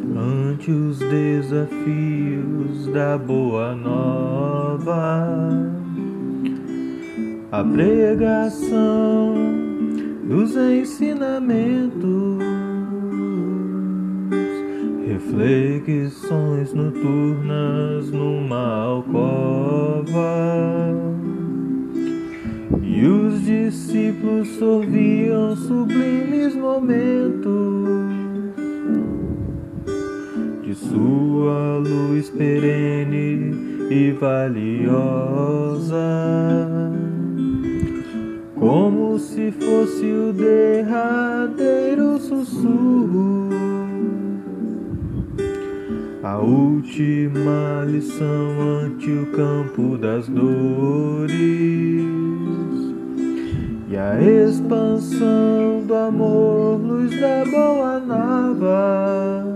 ante os desafios da boa nova, a pregação dos ensinamentos, reflexões noturnas numa alcova, e os discípulos sorviam sublimes momentos de sua luz perene e valiosa, como se fosse o derradeiro sussurro, a última lição ante o campo das dores, e a expansão do amor, luz da boa nova.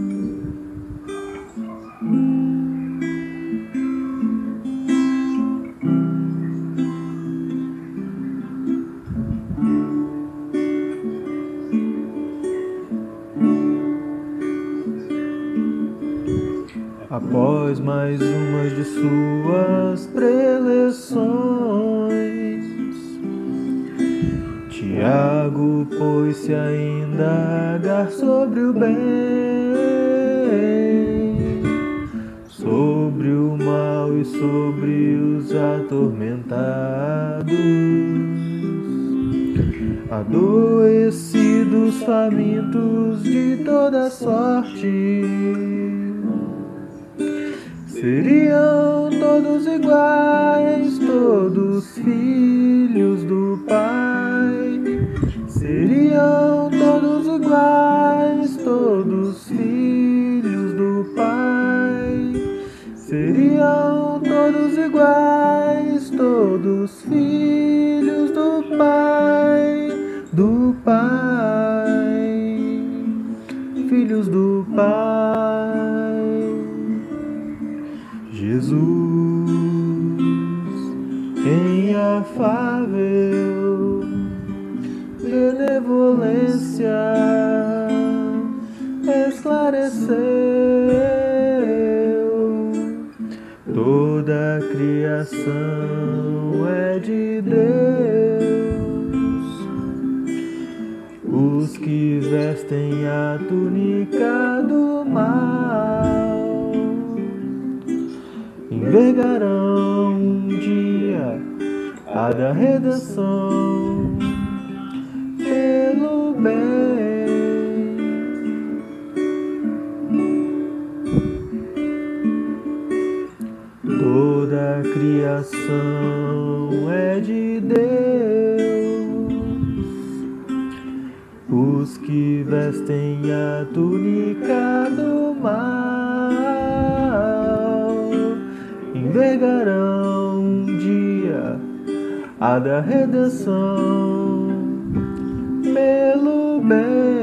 Após mais uma de suas preleções, Tiago pôs-se a indagar sobre o bem, sobre o mal e sobre os atormentados, adoecidos, famintos de toda sorte. Seriam todos iguais, todos filhos do Pai. Seriam todos iguais, todos filhos do Pai. Seriam todos iguais, todos filhos do Pai, do Pai, filhos do Pai. Jesus, em afável benevolência, esclareceu toda a criação é de Deus. Os que vestem a túnica do mal envergarão um dia a da redenção pelo bem. Toda a criação é de Deus. Os que vestem a túnica do mal envergarão um dia a da redenção pelo bem.